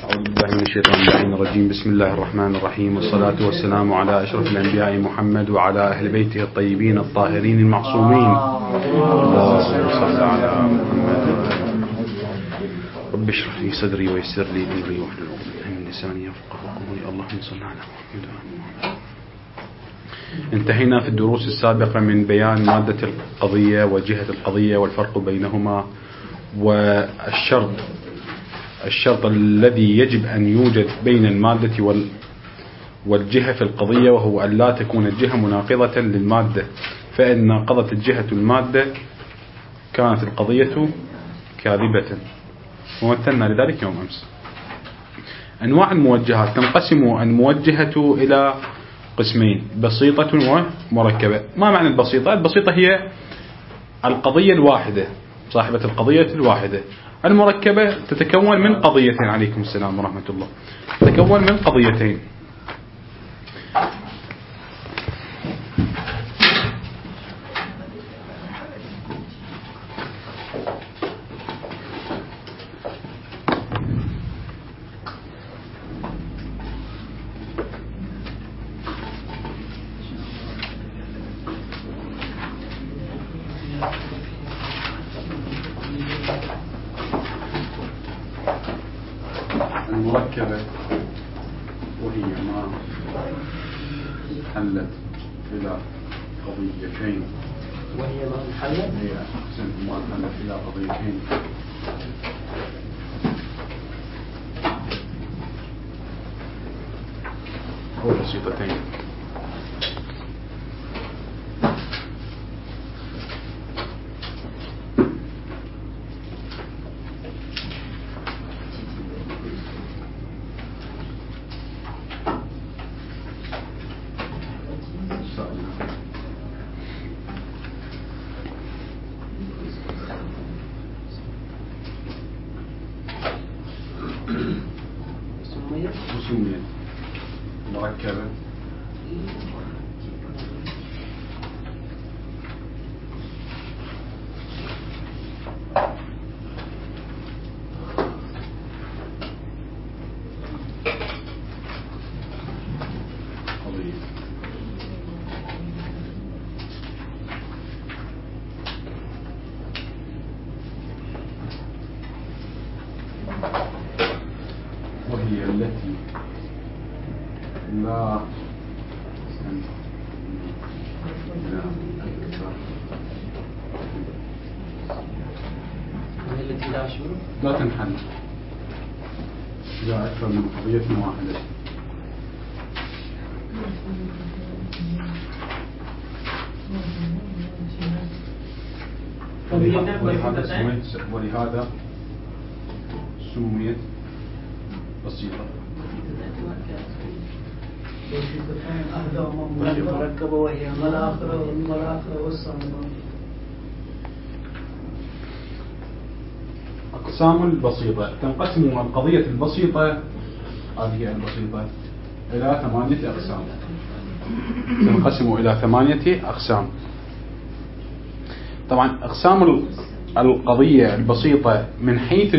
أعوذ بالله من الشيطان اللعين الرجيم. بسم الله الرحمن الرحيم، والصلاة والسلام على أشرف الأنبياء محمد وعلى أهل بيته الطيبين الطاهرين المعصومين. اللهم صل على محمد. رب اشرح لي صدري ويسر لي أمري واحلل عقدة من لساني يفقهوا قولي. اللهم صل على محمد. انتهينا في الدروس السابقة من بيان مادة القضية وجهة القضية والفرق بينهما، والشرط الذي يجب أن يوجد بين المادة والجهة في القضية، وهو أن لا تكون الجهة مناقضة للمادة، فإن ناقضت الجهة المادة كانت القضية كاذبة، ومثلنا لذلك يوم أمس. أنواع الموجهات: تنقسم الموجهة إلى قسمين: بسيطة ومركبة. ما معنى البسيطة؟ البسيطة هي القضية الواحدة، صاحبة القضية الواحدة. المركبة تتكون من قضيتين. عليكم السلام ورحمة الله. تتكون من قضيتين. المركبة وهي ما انحلت إلى قضيتين. وهي ما انحلت؟ هي أحسن ما انحلت إلى قضيتين. أو بسيطتين. وسميت مركبة قضية. وهي التي لا لا تنحل إلى أكثر من قضية واحدة. ولهذا سميت بسيطة. مركبة وهي الآخرة والصامتة. أقسام البسيطة: تنقسم القضية البسيطة، هذه البسيطة، إلى 8 أقسام. تنقسم إلى 8 أقسام. طبعا أقسام القضية البسيطة من حيث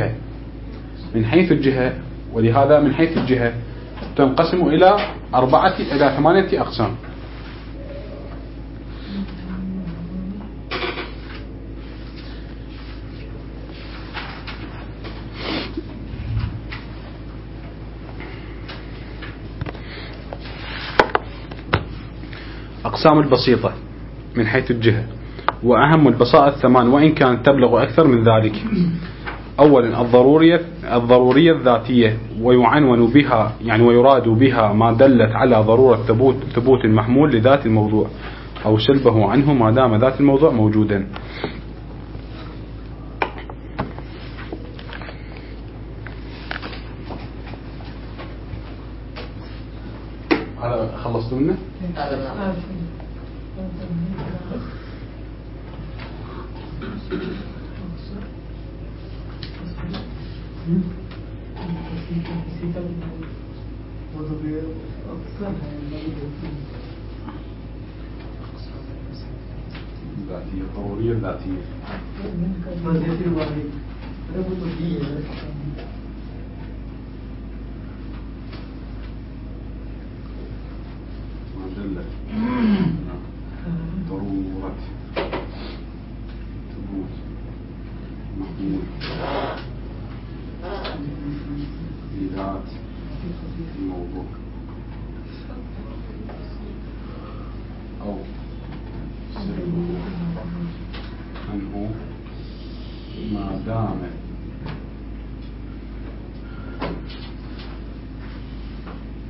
الجهة، ولهذا من حيث الجهة تنقسم إلى 8 أقسام. أقسام البسيطة من حيث الجهة، وأهم البسائط 8، وإن كانت تبلغ أكثر من ذلك. أولا الضرورية الذاتية، ويعنون بها ويراد بها ما دلت على ضرورة ثبوت المحمول لذات الموضوع أو سلبه عنه ما دام ذات الموضوع موجودا. هذا خلصتوا منه؟ الذاتية، الضرورية الذاتية.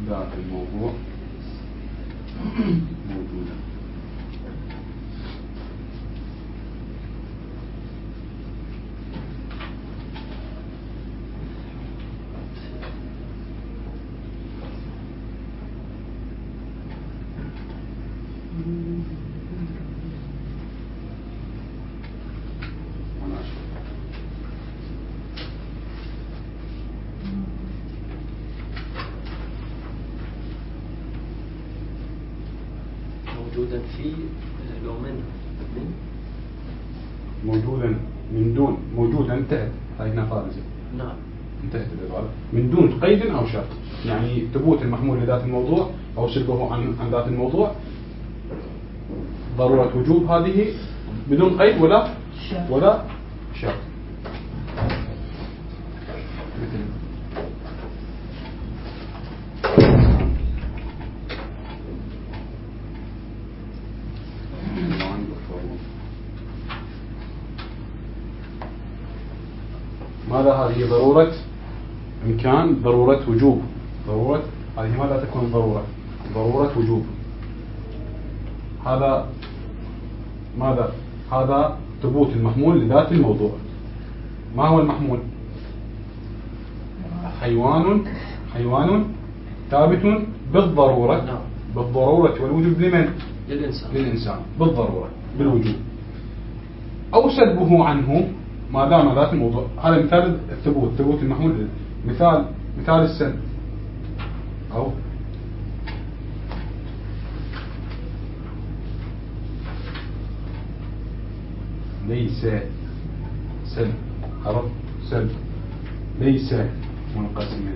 ذات الموضوع موجودة. موجودا في لو من موجودا من دون موجودا انتهت هاي هنا خارجة. نعم انتهت العبارة من دون قيد أو شرط، يعني ثبوت المحمول لذات الموضوع أو سلبه عن ذات الموضوع ضرورة وجوب هذه بدون قيد ولا شرط. مثل ماذا هذه ضرورة إمكان، ضرورة وجوب، ضرورة هذه ماذا تكون ضرورة وجوب. هذا ماذا؟ هذا ثبوت المحمول لذات الموضوع. ما هو المحمول؟ حيوان ثابت بالضرورة والوجوب لمن؟ للإنسان بالضرورة بالوجوب أو سلبه عنه ما دام ذات الموضوع. هذا مثال ثبوت المحمول. مثال السلب أو ليس سلب، عرفت؟ سلب ليس منقسما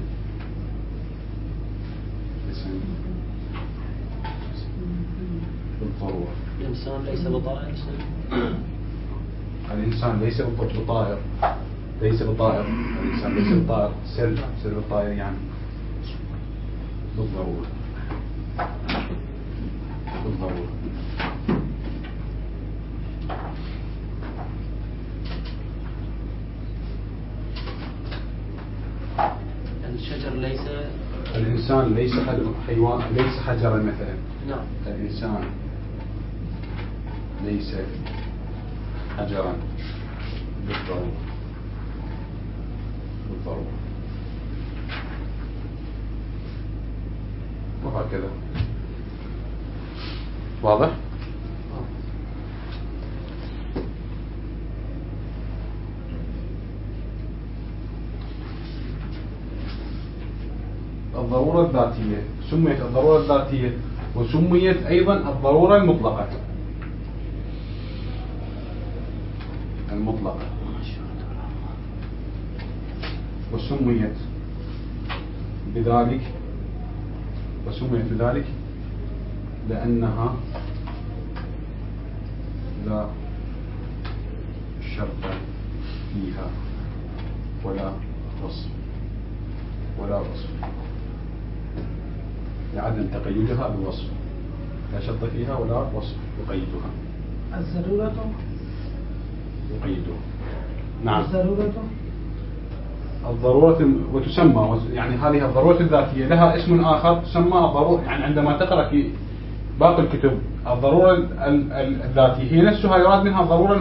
بالضرورة. الإنسان ليس بطائر. الإنسان ليس بطائر. الإنسان ليس بطائر. سلب الطائر يعني بالضرورة. الشجر ليس. الإنسان ليس حيوان، ليس حجرا مثلا. نعم. الإنسان ليس حجرا بالضرورة. وهكذا. واضح؟ الضرورة الذاتية سميت الضرورة الذاتية وسميت أيضا الضرورة المطلقة. وسميت بذلك لأنها لا شرط فيها ولا وصف لعدم تقيدها بالوصف. لا شرط فيها ولا وصف يقيدها. الضرورة يقيدها. نعم. الضرورة وتسمى يعني هذه الضرورة الذاتية لها اسم آخر تسمى الضرورة. يعني عندما تقرأ في باقي الكتب الضرورة الذاتية هي نفسها يراد منها الضرورة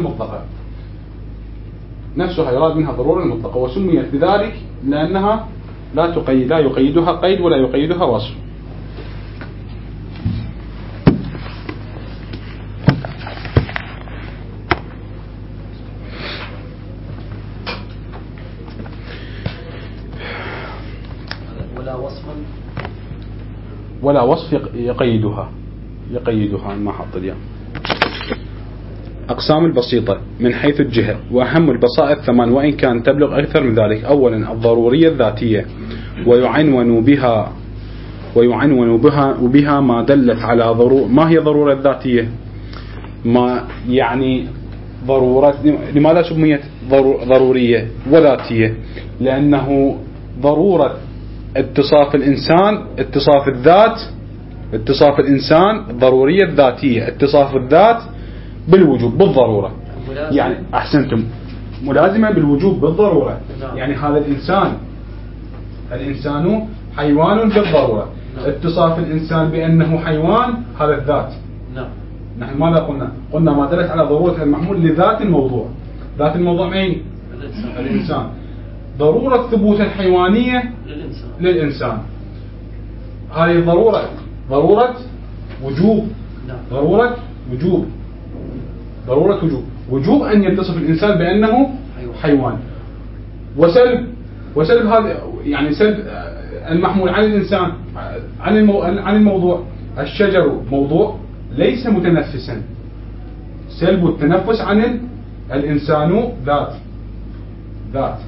المطلقة. وسميت بذلك لأنها لا يقيدها قيد ولا يقيدها وصف. ولا وصف يقيدها ما حط اليوم. أقسام البسيطة من حيث الجهة وأهم البسائط 8 وإن كان تبلغ أكثر من ذلك. أولا الضرورية الذاتية ويعنون بها ما دلت على ما هي ضرورة ذاتية؟ ما يعني ضرورة. لماذا سميت ضرورية وذاتية؟ لأنه ضرورة اتصاف الإنسان الضرورية الذاتية، اتصاف الذات بالوجوب بالضرورة. يعني أحسنتم، ملازمة بالوجوب بالضرورة. يعني هذا الإنسان حيوان بالضرورة. اتصاف الإنسان بأنه حيوان هذا الذات. نعم. نحن ماذا قلنا؟ قلنا ما دلت على ضرورة المحمول لذات الموضوع. ذات الموضوع مين؟ الإنسان. ضرورة ثبوت الحيوانية للإنسان. هذه ضرورة وجوب. ضرورة وجوب أن يتصف الإنسان بأنه حيوان. وسلب هذا يعني سلب المحمول عن الإنسان عن الموضوع. الشجر موضوع ليس متنفسا. سلب التنفس عن الإنسان ذات.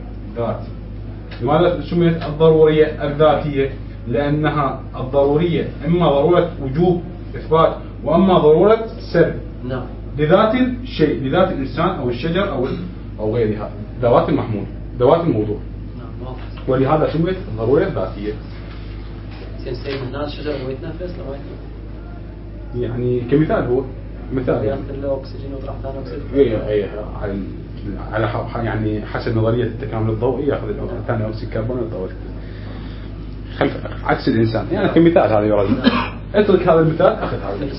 لماذا سميت الضرورية الذاتية؟ لأنها الضرورية إما ضرورة وجوب إثبات وأما ضرورة سلب. نعم. لذات الشيء، لذات الإنسان أو الشجر أو غيرها، ذوات المحمول، ذوات الموضوع. نعم. ولهذا سميت الضرورية الذاتية. سيد الناس شجر ما يتنفس لو يعني كمثال، هو مثال ياخذ له أكسجين ويطرح ثاني أكسجين. إيه على يعني حسب نظرية التكامل الضوئي ياخذ ثاني أكسيد كربون ويطول خلف عكس الإنسان. يعني كمثال هذا يراد. اترك هذا المثال أخذ هذا.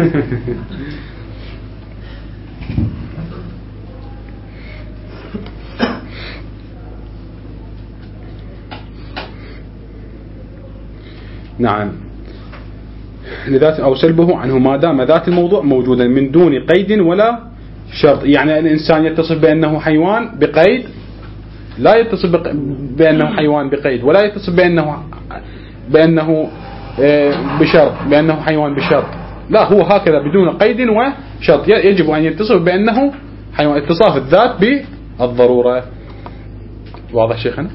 نعم. لذات أو سلبه عنه ما دام ذات الموضوع موجودا من دون قيد ولا شرط. يعني الإنسان يتصف بأنه حيوان بقيد، لا يتصف بأنه حيوان بقيد، ولا يتصف بأنه بشرط، بأنه حيوان بشرط. لا، هو هكذا بدون قيد وشرط. يجب أن يتصف بأنه حيوان، اتصاف الذات بالضرورة. واضح شيخنا؟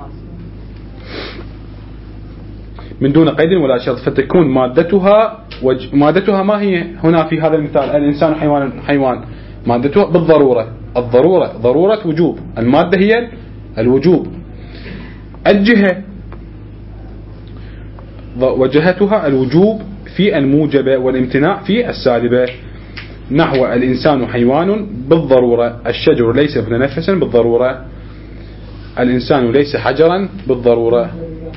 من دون قيد ولا شرط. فتكون مادتها ما هي هنا في هذا المثال؟ الإنسان حيوان مادتها بالضرورة. الضرورة ضرورة وجوب، المادة هي الوجوب. الجهة وجهتها الوجوب في الموجبة والامتناع في السالبة. نحو الإنسان حيوان بالضرورة، الشجر ليس متنفسا بالضرورة، الإنسان ليس حجرا بالضرورة.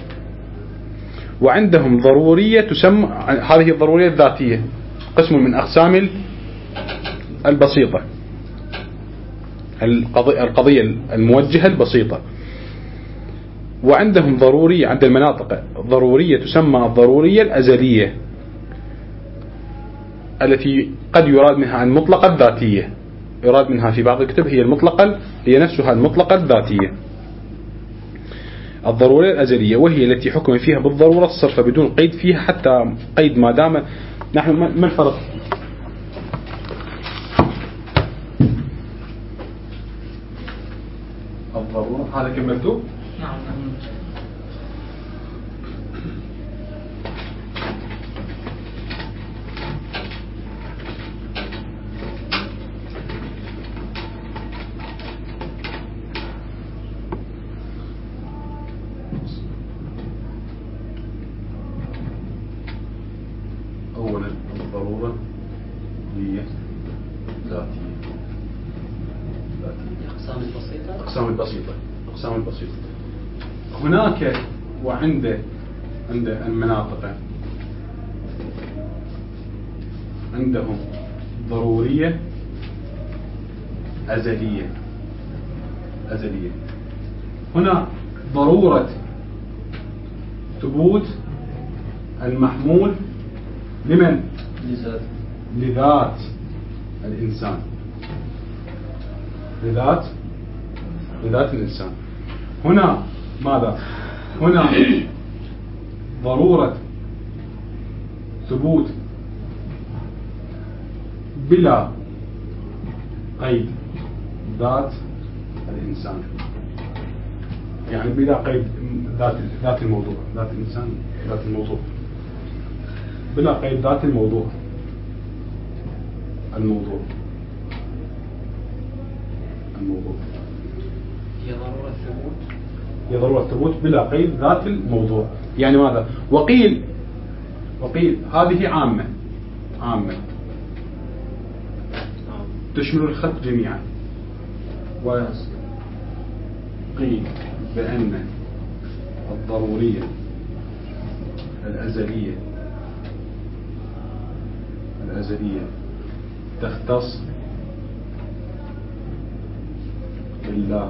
وعندهم ضرورية تسمى، هذه الضرورية الذاتية قسم من أقسام البسيطة، القضية الموجهة البسيطة. وعندهم ضرورية عند المناطق ضرورية تسمى الضرورية الأزلية، التي قد يراد منها المطلقة الذاتية. يراد منها في بعض الكتب هي نفسها المطلقة الذاتية. الضرورية الأزلية وهي التي حكم فيها بالضرورة الصرف بدون قيد فيها حتى قيد ما دام. نحن ما الفرق؟ الضرورة هذا كم مكتوب؟ نعم. أولا الضرورة هي ذاتية. أقسام البسيطة. هناك وعند المناطق عندهم ضرورية أزلية. هنا ضرورة ثبوت المحمول لمن؟ لذات الإنسان، لذات الإنسان. هنا ماذا؟ هنا ضرورة ثبوت بلا قيد ذات الإنسان، يعني بلا قيد ذات الموضوع، ذات الإنسان، ذات الموضوع، بلا قيد ذات الموضوع. هي ضرورة ثبوت بلا قيد ذات الموضوع. يعني ماذا؟ وقيل هذه عامة تشمل الخط جميعا. وقيل بأن الضرورية الأزلية تختص بالله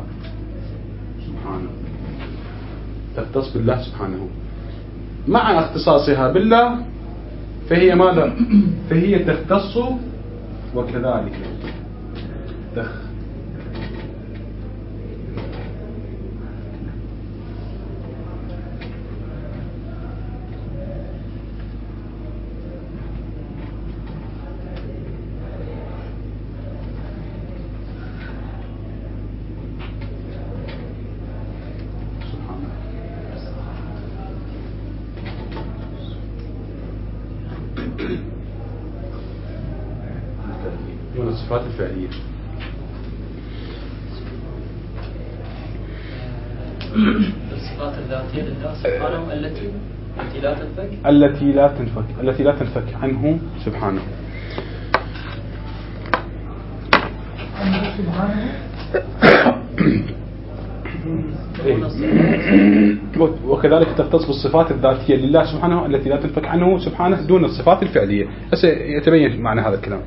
سبحانه، مع اختصاصها بالله فهي ماذا؟ فهي تختص وكذلك الصفات الفعلية. الصفات الذاتية لله سبحانه التي لا تنفك التي لا تنفك عنه سبحانه. وكذلك تختص بالصفات الذاتية لله سبحانه التي لا تنفك عنه سبحانه دون الصفات الفعلية. هسه يتبين معنى هذا الكلام.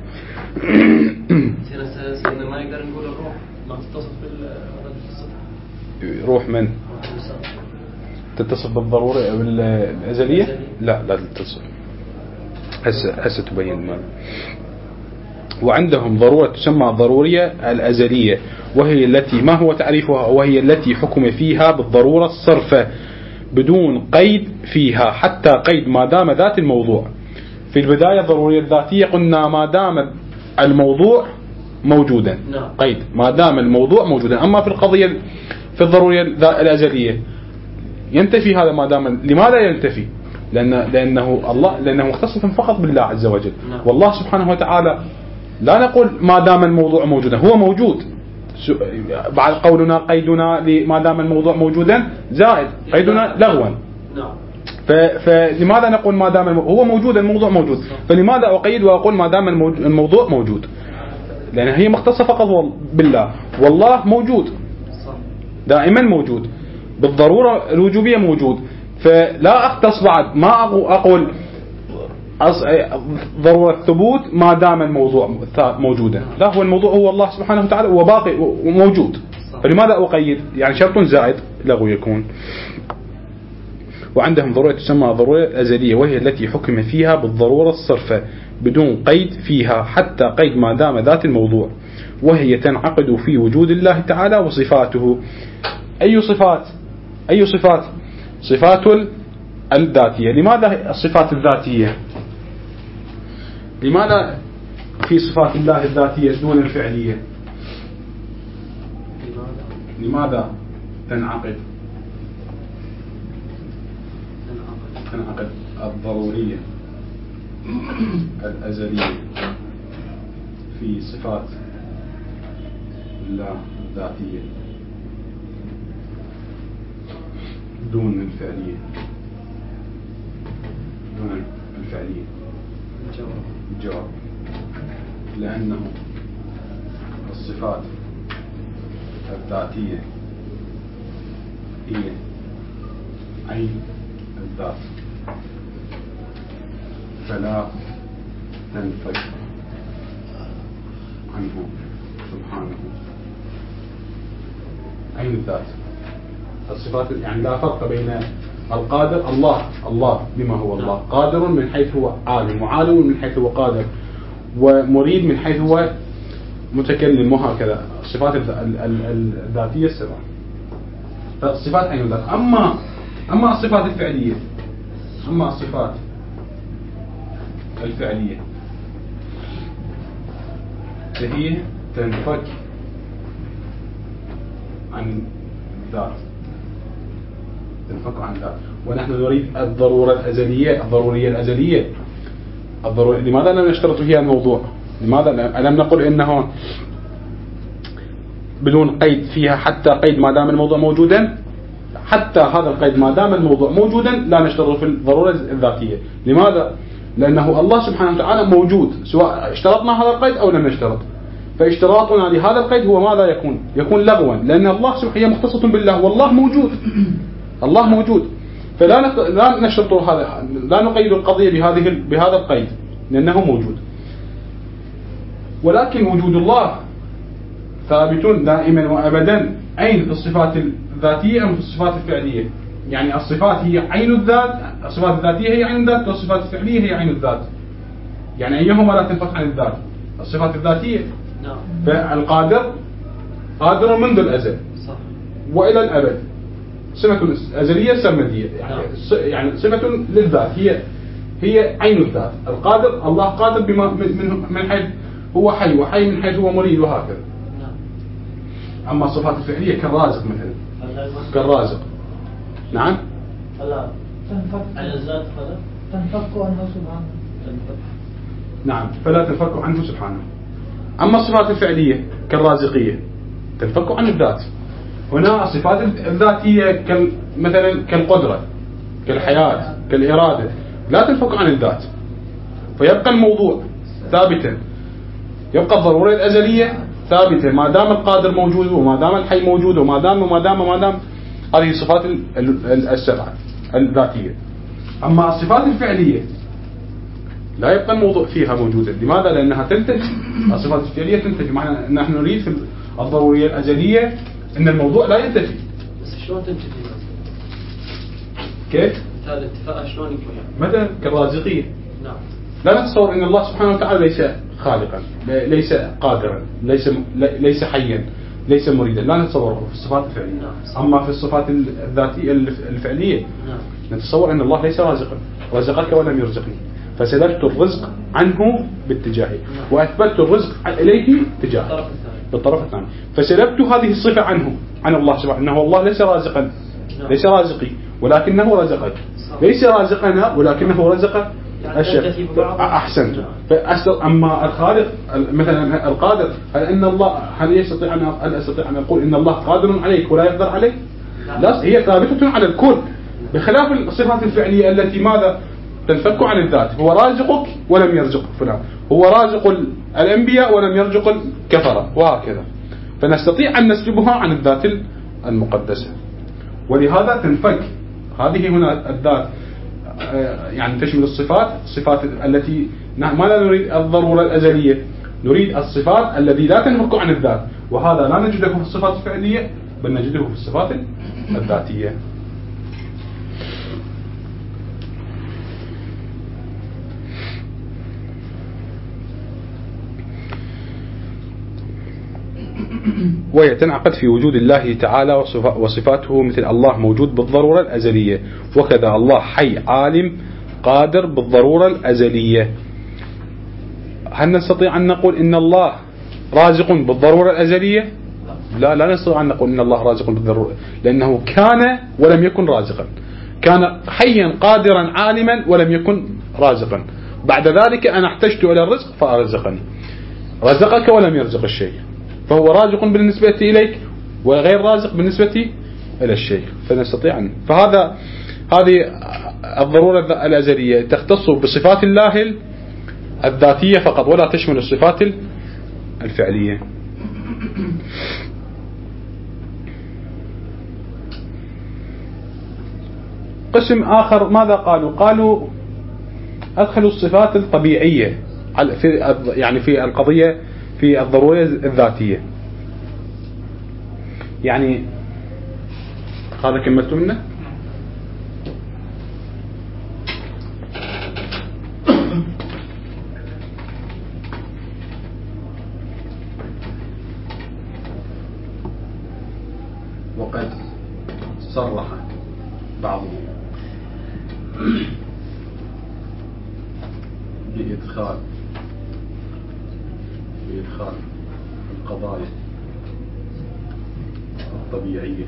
سيدنا ما نقدر نقول الروح ما تتصف بالصفة. روح من؟ تتصف بالضرورة بالأزلية؟ لا تتصف. هسه تبين المعنى. وعندهم ضرورة تسمى الضرورية الأزلية، وهي التي ما هو تعريفها؟ وهي التي حكم فيها بالضرورة الصرفة بدون قيد فيها حتى قيد ما دام ذات الموضوع. في البداية الضرورية الذاتية قلنا ما دام الموضوع موجودا، قيد ما دام الموضوع موجودا. أما في القضية في الضرورية الأزلية ينتفي هذا ما دام. لماذا ينتفي؟ لأنه مختص فقط بالله عز وجل. والله سبحانه وتعالى لا نقول ما دام الموضوع موجودا، هو موجود. بعد قولنا قيدنا ما دام الموضوع موجودا زائد قيدنا لغوا. فلماذا نقول ما دام هو موجود الموضوع موجود؟ فلماذا أقيد وأقول ما دام الموضوع موجود؟ لأن هي مختصة فقط بالله، والله موجود دائما موجود بالضرورة الوجوبية موجود. فلا أختص بعد ما أقول ضرورة الثبوت ما دام الموضوع موجودا، لا هو الموضوع هو الله سبحانه وتعالى وباقي وموجود. فلماذا أقيد؟ يعني شرط زائد لغو يكون. وعندهم ضرورة تسمى ضرورة أزلية، وهي التي حكم فيها بالضرورة الصرفة بدون قيد فيها حتى قيد ما دام ذات الموضوع، وهي تنعقد في وجود الله تعالى وصفاته. أي صفات؟ صفات الذاتية. لماذا الصفات الذاتية؟ لماذا في صفات الله الذاتية دون الفعلية؟ لماذا تنعقد الضرورية الأزلية في صفات الله الذاتية دون الفعلية؟ الجواب لأنه الصفات الذاتية هي عين الذات، فلا تنفك عنه سبحانه. عين الذات الصفات، يعني لا فرق بين القادر الله بما هو الله، قادر من حيث هو عالم، وعالم من حيث هو قادر، ومريد من حيث هو متكلم، وهكذا. الصفات الذاتية السبع. فالصفات عين الذات. أما الصفات الفعلية، فهي تنفك عن الذات، ونحن نريد الضرورية الأزلية. لماذا لم نشترط فيها الموضوع؟ لماذا لم نقل إنه بدون قيد فيها حتى قيد ما دام الموضوع موجودا؟ حتى هذا القيد ما دام الموضوع موجودا لا نشترط في الضرورة الذاتية. لماذا؟ لأنه الله سبحانه وتعالى موجود، سواء اشترطنا هذا القيد أو لم نشترط. فاشتراطنا لهذا القيد هو ماذا يكون لغوا، لأن الله سبحانه هي مختصة بالله، والله موجود. الله موجود. لا نشرط هذا، لا نقيد القضية بهذا القيد لأنه موجود. ولكن وجود الله ثابت دائما وأبدا، أين في الصفات الذاتية أم في الصفات الفعلية؟ يعني الصفات هي عين الذات، الصفات الذاتية هي عين الذات، والصفات الفعلية هي عين الذات. يعني أيهما لا تنفك عن الذات؟ الصفات الذاتية. فالقادر قادر منذ الأزل صح. وإلى الأبد، صفة أزلية سرمدية، يعني صفة للذات، هي عين الذات. القادر، الله قادر بما من حيث هو حي، وحي من حيث هو مريد، وهكذا. أما الصفات الفعلية كالرازق مثلا، كالرازق. نعم. فلا تنفك عن الذات، فلا تنفك عنه سبحانه. نعم، فلا تنفك عنه سبحانه. أما الصفات الفعلية كالرازقية تنفك عن الذات. هنا الصفات الذاتية مثلا كالقدرة، كالحياة، كالإرادة، لا تنفك عن الذات، فيبقى الموضوع ثابتا، يبقى الضرورة الأزلية ثابتة ما دام القادر موجود، وما دام الحي موجود، وما دام هذه الصفات السبعة الذاتية. أما الصفات الفعلية لا يبقى الموضوع فيها موجودا. لماذا؟ لأنها تنتج، الصفات الفعلية تنتج. معنى أن نحن نريد في الضرورية الأزلية أن الموضوع لا ينتهي. بس شلون تنتهي؟ كيف؟ هذا الاتفاق شلون يكون يعني؟ مثلا كالرازقية. نعم. لا نتصور أن الله سبحانه وتعالى ليس خالقا، ليس قادرا، ليس حيا، ليس مريدا، لا نتصوره في الصفات الفعلية. نعم. أما في الصفات الذاتية الفعلية نعم. نتصور أن الله ليس رازقا، رزقك ولم يرزقني، فسلبت الرزق عنه باتجاهي وأثبت الرزق إليه تجاهي بالطرف الثاني. فسلبت هذه الصفة عنه، عن الله سبحانه، أنه الله ليس رازقا، ليس رازقي ولكنه رزقك، ليس رازقنا ولكنه رزق الشيء. أحسنت. أما الخالق مثلا القادر، هل أستطيع أن أقول إن الله قادر عليك ولا يقدر عليك؟ لا، هي ثابتة على الكل، بخلاف الصفات الفعلية التي ماذا؟ تنفك عن الذات. هو رازقك ولم يرزق فلان، هو رازق الأنبياء ولم يرزق الكفرة، وهكذا. فنستطيع أن نسلبها عن الذات المقدسة، ولهذا تنفك هذه هنا الذات. يعني تشمل الصفات التي ما لا نريد الضرورة الأزلية، نريد الصفات التي لا تنفك عن الذات، وهذا لا نجده في الصفات الفعلية بل نجده في الصفات الذاتية. وهي تنعقد في وجود الله تعالى وصفاته، مثل الله موجود بالضرورة الأزلية، وكذا الله حي عالم قادر بالضرورة الأزلية. هل نستطيع أن نقول إن الله رازق بالضرورة الأزلية؟ لا نستطيع أن نقول إن الله رازق بالضرورة، لأنه كان ولم يكن رازقا، كان حيا قادرا عالما ولم يكن رازقا. بعد ذلك أنا احتجت إلى الرزق فأرزقني، رزقك ولم يرزق الشيء، فهو رازق بالنسبة إليك وغير رازق بالنسبة إلى الشيء. فنستطيع هذه الضرورة الأزلية تختص بصفات الله الذاتية فقط، ولا تشمل الصفات الفعلية. قسم آخر ماذا قالوا أدخلوا الصفات الطبيعية يعني في القضية في الضرورة الذاتية. يعني هذا كملت منه. وقد صرح بعضهم بإدخال القضايا الطبيعية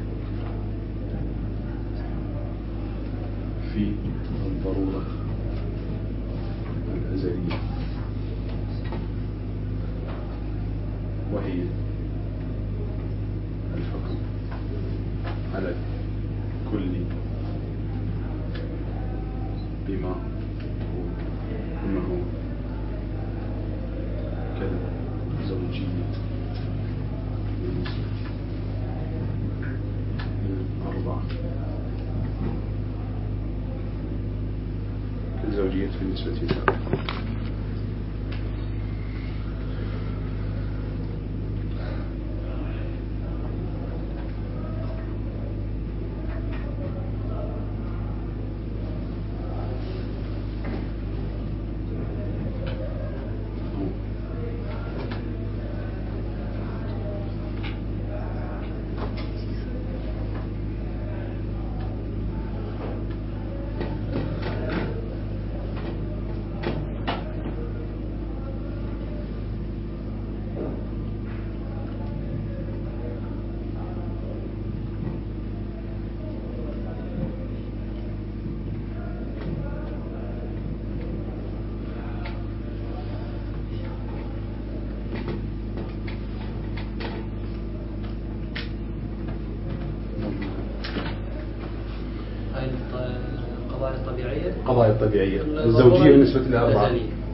في الضرورة الأزلية، وهي الحكم على كل بما هو أنه كالزوجية بالنسبة للأربعة الزوجية بالنسبة للأربعة. القضايا الطبيعية الزوجية بالنسبة للأربعة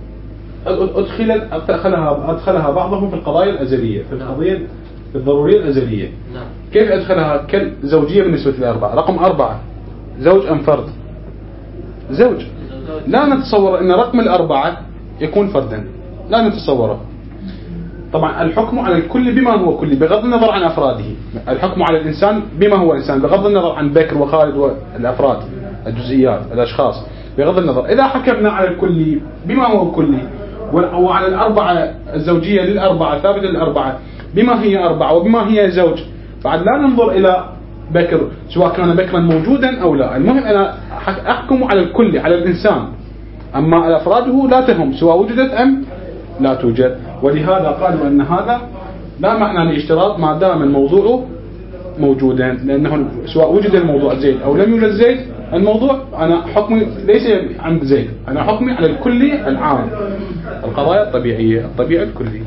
أدخلها بعضهم في القضايا الأزلية في القضية الضرورية الأزلية. كيف أدخلها كالزوجية بالنسبة للأربعة؟ رقم 4 زوج أم فرد؟ زوج. لا نتصور أن رقم 4 يكون فردا، لا نتصوره. طبعا الحكم على الكل بما هو كلي بغض النظر عن أفراده. الحكم على الإنسان بما هو إنسان بغض النظر عن بكر وخالد والأفراد الجزئيات الأشخاص بغض النظر. إذا حكمنا على الكلي بما هو كلي وعلى الأربعة الزوجية للأربعة ثابتة للأربعة بما هي 4 وبما هي زوج، بعد لا ننظر إلى بكر سواء كان بكرا موجودا أو لا. المهم أنا أحكم على الكلي على الإنسان، أما أفراده لا تهم سواء وجدت أم لا توجد. ولهذا قالوا أن هذا لا معنى لاشتراط ما دام الموضوع موجودا، لأنه سواء وجد الموضوع زيد أو لم يوجد زيد الموضوع أنا حكمي ليس عند زيد، أنا حكمي على الكلي العام القضايا الطبيعية الطبيعي الكلي.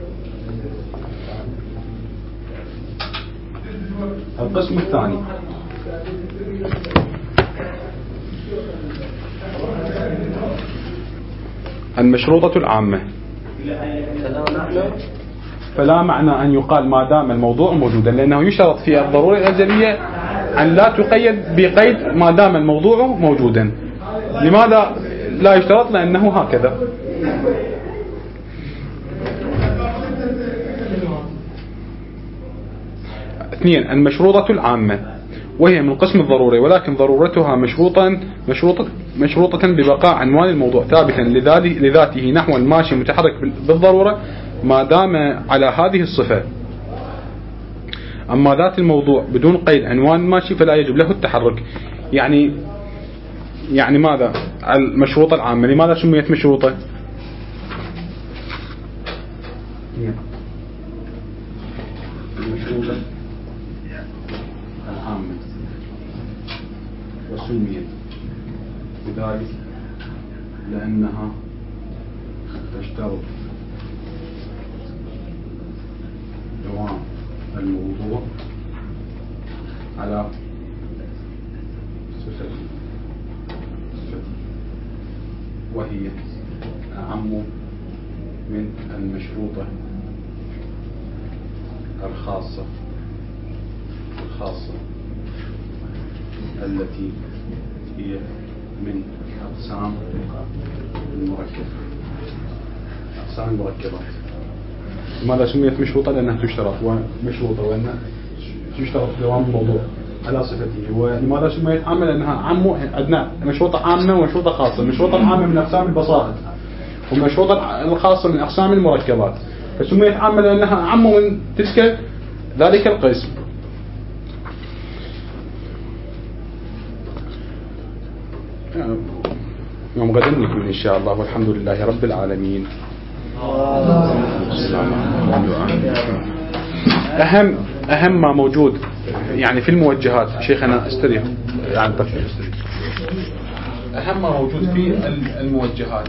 القسم الثاني المشروطة العامة. فلا معنى أن يقال ما دام الموضوع موجودا، لأنه يشترط في الضرورة الأزلية أن لا تقيد بقيد ما دام الموضوع موجودا. لماذا لا يشترط؟ لأنه هكذا. 2 المشروطة العامة، وهي من قسم الضروري ولكن ضرورتها مشروطة ببقاء عنوان الموضوع ثابتا لذاته نحو الماشي متحرك بالضرورة ما دام على هذه الصفة. أما ذات الموضوع بدون قيد عنوان الماشي فلا يجب له التحرك. يعني ماذا المشروطة العامة؟ لماذا سميت مشروطة؟ المشروطة العامة وسميت بذلك لأنها تشترط دوام الموضوع على صفة وهي أعم من المشروطة الخاصة التي هي من أقسام المركبات. لماذا سميت مشروطة؟ لأنها تشترط ومشروطة وأنها تشترط دوام الموضوع على صفته. ولماذا سميت عامة؟ لأنها عندنا مشروطة عامة ومشروطة خاصة. المشروطة العامة من أقسام البساطة والمشروطة الخاصة من أقسام المركبات، فسميت عامة لأنها أعم من تلك ذلك القسم. يوم غدا نكمل إن شاء الله، والحمد لله رب العالمين. أهم ما موجود يعني في الموجهات شيخنا استريح يعني أهم ما موجود في الموجهات